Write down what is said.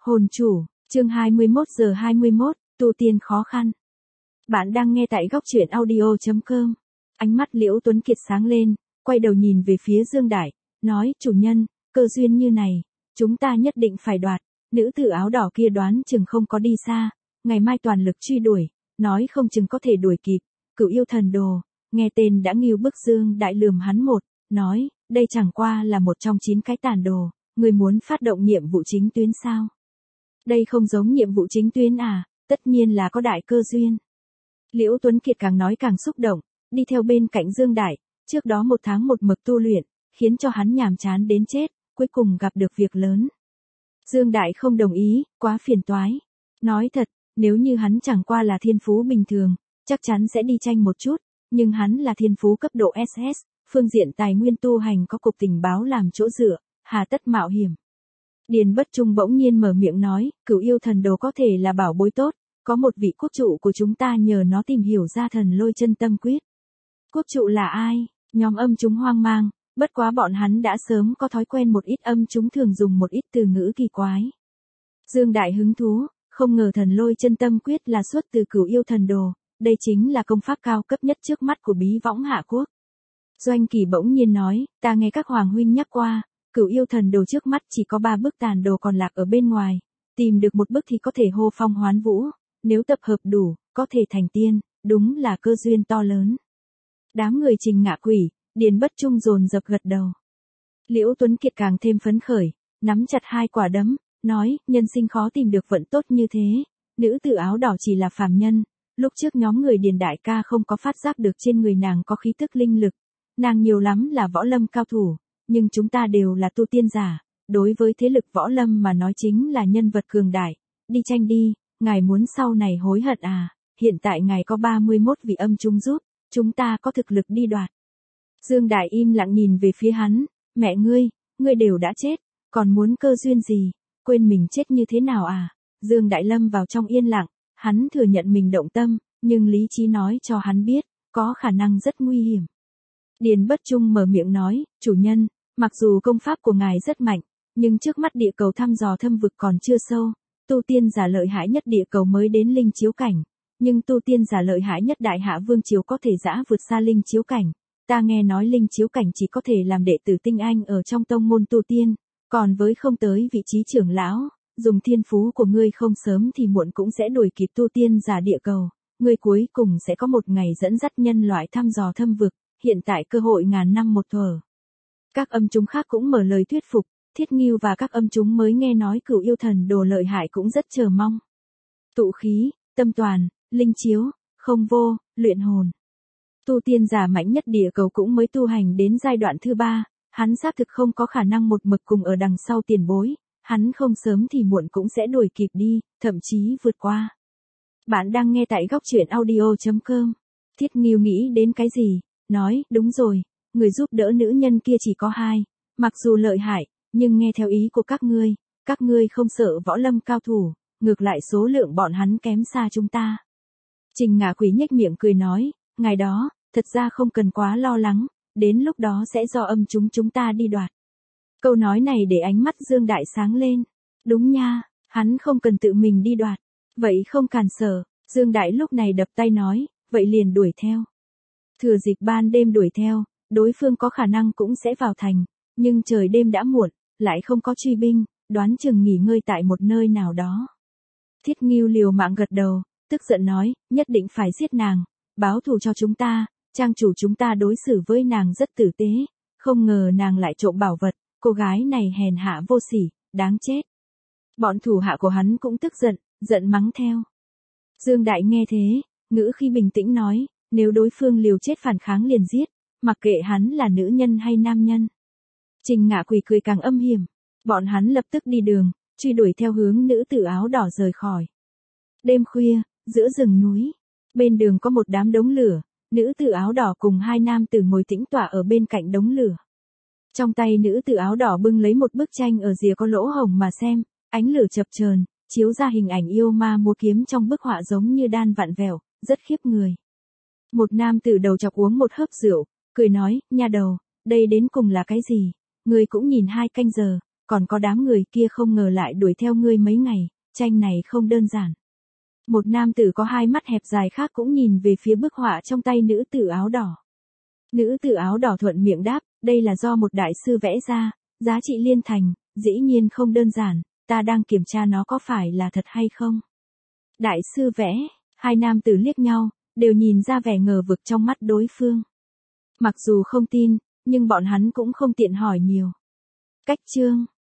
Hồn chủ, chương 21:21, tu tiên khó khăn. Bạn đang nghe tại góc truyện audio.com. Ánh mắt Liễu Tuấn Kiệt sáng lên, quay đầu nhìn về phía Dương Đại, nói, chủ nhân, cơ duyên như này, chúng ta nhất định phải đoạt. Nữ tử áo đỏ kia đoán chừng không có đi xa, ngày mai toàn lực truy đuổi, nói không chừng có thể đuổi kịp. Cửu yêu thần đồ, nghe tên đã nghiêu bức. Dương Đại lườm hắn một, nói, đây chẳng qua là một trong 9 cái tàn đồ, người muốn phát động nhiệm vụ chính tuyến sao? Đây không giống nhiệm vụ chính tuyến à, tất nhiên là có đại cơ duyên. Liễu Tuấn Kiệt càng nói càng xúc động, đi theo bên cạnh Dương Đại, trước đó 1 tháng một mực tu luyện, khiến cho hắn nhàm chán đến chết, cuối cùng gặp được việc lớn. Dương Đại không đồng ý, quá phiền toái. Nói thật, nếu như hắn chẳng qua là thiên phú bình thường, chắc chắn sẽ đi tranh một chút, nhưng hắn là thiên phú cấp độ SS, phương diện tài nguyên tu hành có cục tình báo làm chỗ dựa, hà tất mạo hiểm. Điền Bất Trung bỗng nhiên mở miệng nói, cửu yêu thần đồ có thể là bảo bối tốt, có một vị quốc trụ của chúng ta nhờ nó tìm hiểu ra thần lôi chân tâm quyết. Quốc trụ là ai? Nhóm âm chúng hoang mang, bất quá bọn hắn đã sớm có thói quen một ít âm chúng thường dùng một ít từ ngữ kỳ quái. Dương Đại hứng thú, không ngờ thần lôi chân tâm quyết là xuất từ cửu yêu thần đồ, đây chính là công pháp cao cấp nhất trước mắt của bí võng hạ quốc. Doanh Kỳ bỗng nhiên nói, ta nghe các hoàng huynh nhắc qua, cửu yêu thần đồ trước mắt chỉ có 3 bức tàn đồ còn lạc ở bên ngoài, tìm được một bức thì có thể hô phong hoán vũ, nếu tập hợp đủ, có thể thành tiên, đúng là cơ duyên to lớn. Đám người Trình Ngạ Quỷ, Điền Bất Trung dồn dập gật đầu. Liễu Tuấn Kiệt càng thêm phấn khởi, nắm chặt 2 quả đấm, nói, nhân sinh khó tìm được vận tốt như thế, nữ tử áo đỏ chỉ là phàm nhân, lúc trước nhóm người Điền đại ca không có phát giác được trên người nàng có khí tức linh lực, nàng nhiều lắm là võ lâm cao thủ, nhưng chúng ta đều là tu tiên giả, đối với thế lực võ lâm mà nói chính là nhân vật cường đại, đi tranh đi, ngài muốn sau này hối hận à, hiện tại ngài có 31 vị âm chúng giúp, chúng ta có thực lực đi đoạt. Dương Đại im lặng nhìn về phía hắn, mẹ ngươi đều đã chết, còn muốn cơ duyên gì, quên mình chết như thế nào à? Dương Đại lâm vào trong yên lặng, hắn thừa nhận mình động tâm, nhưng lý trí nói cho hắn biết, có khả năng rất nguy hiểm. Điền Bất Trung mở miệng nói, chủ nhân, mặc dù công pháp của ngài rất mạnh, nhưng trước mắt địa cầu thăm dò thâm vực còn chưa sâu, tu tiên giả lợi hại nhất địa cầu mới đến linh chiếu cảnh, nhưng tu tiên giả lợi hại nhất đại hạ vương triều có thể dã vượt xa linh chiếu cảnh. Ta nghe nói linh chiếu cảnh chỉ có thể làm đệ tử tinh anh ở trong tông môn tu tiên, còn với không tới vị trí trưởng lão, dùng thiên phú của ngươi không sớm thì muộn cũng sẽ đuổi kịp tu tiên giả địa cầu, ngươi cuối cùng sẽ có một ngày dẫn dắt nhân loại thăm dò thâm vực, hiện tại cơ hội ngàn năm một thở. Các âm chúng khác cũng mở lời thuyết phục, Thiết Ngưu và các âm chúng mới nghe nói cửu yêu thần đồ lợi hại cũng rất chờ mong. Tụ khí, tâm toàn, linh chiếu, không vô, luyện hồn. Tu tiên giả mạnh nhất địa cầu cũng mới tu hành đến giai đoạn thứ 3, hắn xác thực không có khả năng một mực cùng ở đằng sau tiền bối, hắn không sớm thì muộn cũng sẽ đuổi kịp đi, thậm chí vượt qua. Bạn đang nghe tại góc truyện audio.com. Thiết Ngưu nghĩ đến cái gì, nói, đúng rồi, người giúp đỡ nữ nhân kia chỉ có 2, mặc dù lợi hại, nhưng nghe theo ý của các ngươi không sợ võ lâm cao thủ, ngược lại số lượng bọn hắn kém xa chúng ta. Trình Ngạ Quỷ nhếch miệng cười nói, ngày đó, thật ra không cần quá lo lắng, đến lúc đó sẽ do âm chúng ta đi đoạt. Câu nói này để ánh mắt Dương Đại sáng lên. Đúng nha, hắn không cần tự mình đi đoạt. Vậy không cản sở, Dương Đại lúc này đập tay nói, vậy liền đuổi theo. Thừa dịp ban đêm đuổi theo, đối phương có khả năng cũng sẽ vào thành, nhưng trời đêm đã muộn, lại không có truy binh, đoán chừng nghỉ ngơi tại một nơi nào đó. Thiết Ngưu liều mạng gật đầu, tức giận nói, nhất định phải giết nàng, báo thù cho chúng ta, trang chủ chúng ta đối xử với nàng rất tử tế, không ngờ nàng lại trộm bảo vật, cô gái này hèn hạ vô sỉ, đáng chết. Bọn thủ hạ của hắn cũng tức giận, giận mắng theo. Dương Đại nghe thế, ngữ khi bình tĩnh nói, nếu đối phương liều chết phản kháng liền giết, mặc kệ hắn là nữ nhân hay nam nhân. Trình Ngạ Quỷ cười càng âm hiểm, bọn hắn lập tức đi đường, truy đuổi theo hướng nữ tử áo đỏ rời khỏi. Đêm khuya, giữa rừng núi, bên đường có một đám đống lửa, nữ tử áo đỏ cùng 2 nam tử ngồi tĩnh tọa ở bên cạnh đống lửa. Trong tay nữ tử áo đỏ bưng lấy một bức tranh ở rìa có lỗ hổng mà xem, ánh lửa chập chờn, chiếu ra hình ảnh yêu ma múa kiếm trong bức họa giống như đan vặn vẹo, rất khiếp người. Một nam tử đầu chọc uống một hớp rượu, cười nói, nha đầu, đây đến cùng là cái gì? Ngươi cũng nhìn 2 canh giờ, còn có đám người kia không ngờ lại đuổi theo ngươi mấy ngày, tranh này không đơn giản. Một nam tử có hai mắt hẹp dài khác cũng nhìn về phía bức họa trong tay nữ tử áo đỏ. Nữ tử áo đỏ thuận miệng đáp, đây là do một đại sư vẽ ra, giá trị liên thành, dĩ nhiên không đơn giản, ta đang kiểm tra nó có phải là thật hay không. Đại sư vẽ, hai nam tử liếc nhau, đều nhìn ra vẻ ngờ vực trong mắt đối phương. Mặc dù không tin, nhưng bọn hắn cũng không tiện hỏi nhiều. Cách chương